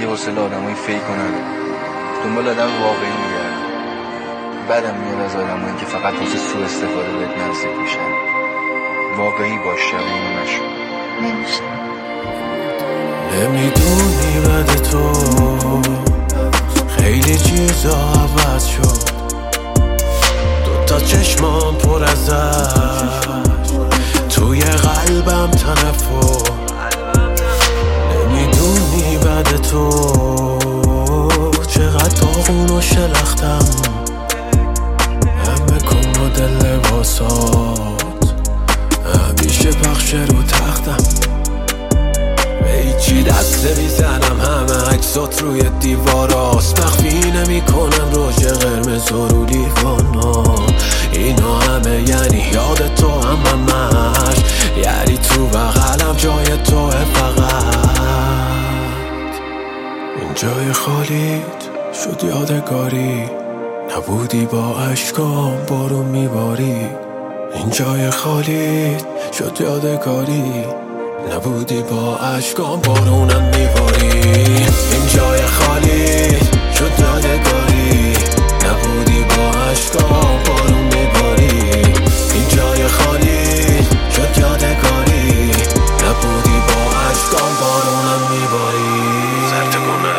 دیگه حوصله آدمای فیک کنن، دنبال آدم واقعی میگردم. بعدم میاد از آدمایی که فقط واسه سوء استفاده بهت نزدیک میشن. واقعی باش، شبیه نشو. نمیشه. نمیدونی بعد تو خیلی چیزا عوض شد، دوتا چشمام پر از اشک، توی قلبم تنفر. نمیدونی بعد تو چقدر داغون و شلختم، همه کن و دل لباسات همیشه پخش رو تختم. به هیچی دست میزنم، همه عکسات روی دیواراست، مخفی نمی کنم روژ قرمز و رو لیوانا. اینا همه یعنی یاد تو، همش یعنی تو بغلم جای توه فقط. این جای خالیت شد یادگاری، نبودی با اشکام بارون میباری. این جای خالیت شد یادگاری، نبودی با اشکام بارونم میباری. این جای خالی شد یادگاری، نبودی با اشکام بارون میباری. این جای خالی شد یادگاری، نبودی با اشکام بارونم میباری. زرتکون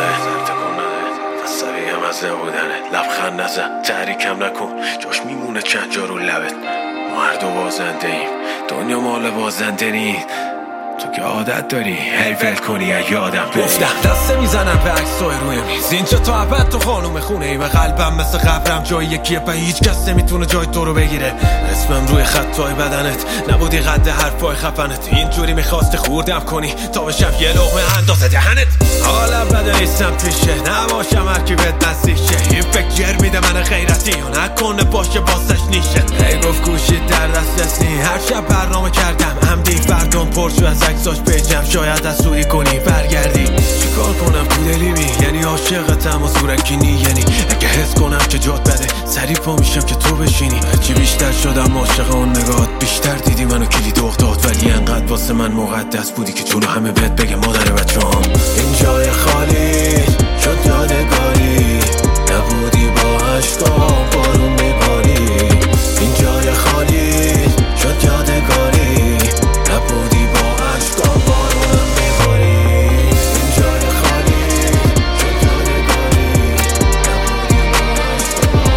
نده تصوی هم از نبودنه، لبخند نزن تحریکم نکن، جاش میمونه چند جا رو لبت. ما هر دو بازنده ایم، دنیا مال بازنده نی. تو که عادت داری هیفل کنی یادم گفتم دست میزنم به عکسای روی میز، اینجا تو ابد تو خانوم خونه ای. و قلبم مثل قبرم جای یکیه و هیچ کس نمیتونه جای تو رو بگیره. اسمم روی خطای بدنت، نبودی قد حرفای خفنت. اینجوری میخواستی خوردم کنی تا بشم یه لقمه اندازه دهنت. حالا بده نیستم پیشه، نباشم هرکی بهت نزدیک شه. این فکر جر میده من غیرتی و نکنه باشه باسش نیشه. هی گفت گوشید در دست نی، هر شب برنامه کردم عمدی فردان پرشو از عکساش بجم، شاید از سوری کنی برگردی. چیکار کنم تو دلی می، یعنی عاشقتم و زورکی یعنی اگه حس کنم که جات بده سری پا میشم که تو بشینی. هرچی بیشتر شدم عاشق اون نگات، بیشتر دیدی منو کلید افتاد، ولی انقدر واسه من مقدس بودی که جلو همه بهت بگم مادر بچه‌ام. این جای خالی شد یادگاری، نبودی با اشکام بارون میباری. این جای خالی شد یادگاری، نبودی با اشکام بارونم میباری. این جای خالی شد یادگاری، نبودی با اشکام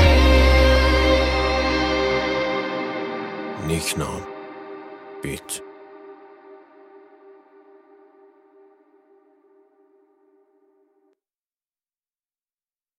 نیکنام بیت.